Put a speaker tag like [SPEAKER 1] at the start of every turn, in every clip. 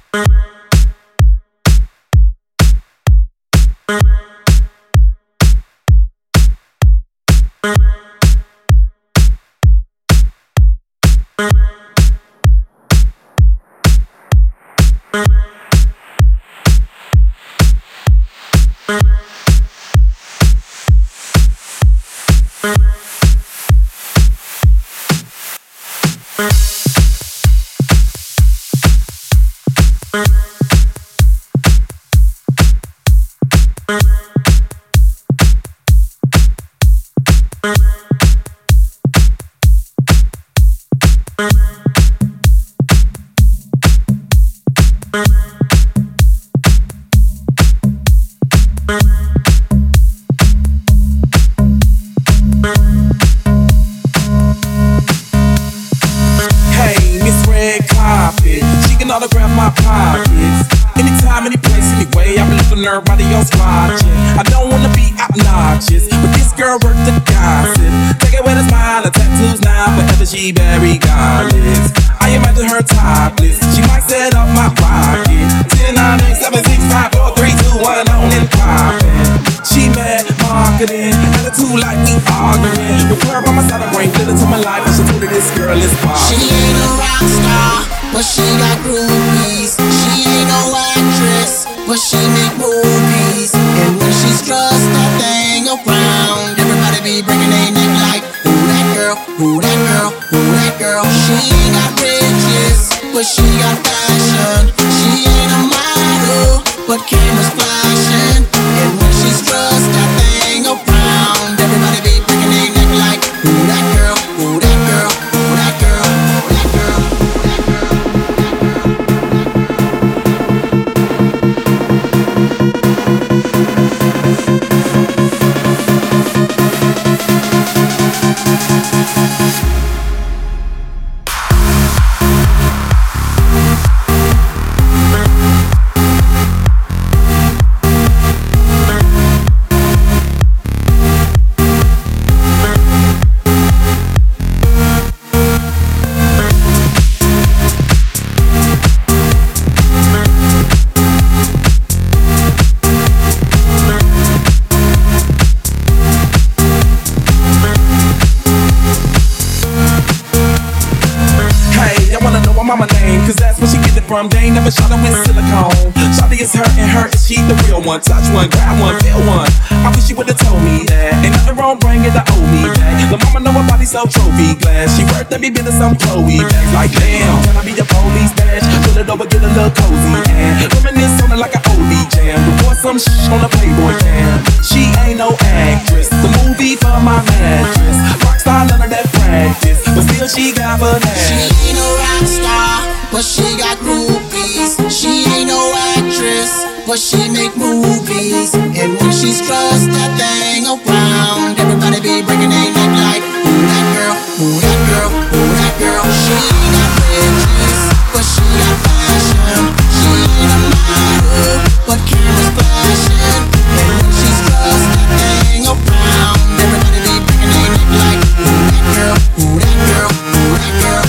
[SPEAKER 1] Autograph my pockets. Anytime, any place, anyway. I've been looking at everybody else watching. I don't wanna be obnoxious, but this girl worth the gossip. Take it with a smile, her tattoos now, forever she very godless. I imagine her topless. She might set up my pocket. 10, 9, 8, 7, 6, 5, 4, 3, 2, 1, on and poppin'. She mad marketing, attitude like we arguing. With her by my side, I bring glitter to my life, and she told her this girl is pop.
[SPEAKER 2] She ain't a rock star, but she got groupies. She ain't no actress, but she make movies. And when she struts that thing around, everybody be breaking their neck like, who that girl, who that girl, who that girl. She ain't got riches, but she got fashion. She ain't a model, but cameras flashing. And when she struts that thing around, everybody be breaking their neck like, who that girl, who that girl, who that girl, who that girl.
[SPEAKER 1] Mama name, cause that's where she get it from. They ain't never shot her with silicone. Shawty is her and her is she the real one. Touch one, grab one, feel one. I wish she would've told me that. Ain't nothing wrong, bring it to owe me back. The mama know her body so trophy glass. She worth every bit of some Chloe bags. Like damn, can I be your police badge? Pull it over, get a little cozy and reminisce on it like an oldie jam. Before some on a Playboy cam. She ain't no actress. The movie for my mattress. Rockstar, none of that practice, but still she got for that.
[SPEAKER 2] She ain't a rock star, but she got groupies. She ain't no actress, but she make movies. And when she struts that thing around, everybody be breaking their neck like, who that girl, who that girl, who that girl. She ain't got riches, but she got fashion. She ain't a model, but cameras flashing. And when she struts that thing around, everybody be breaking their neck like, who that girl, who that girl, who that girl.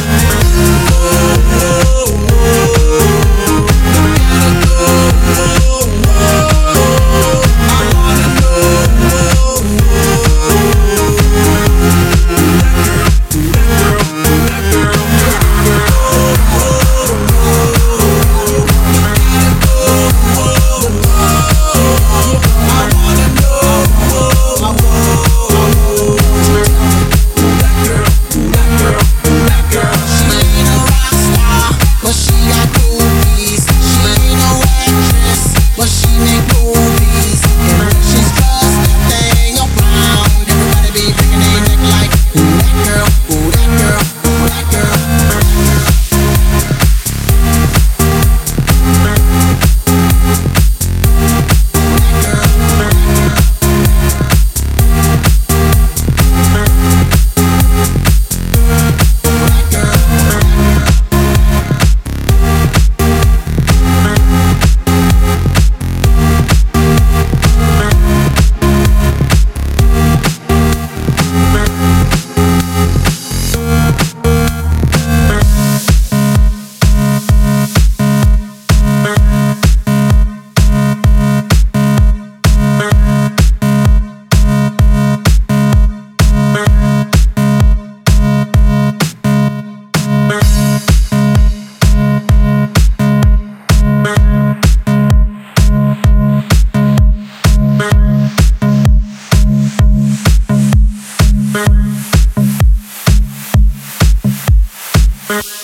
[SPEAKER 2] Bye.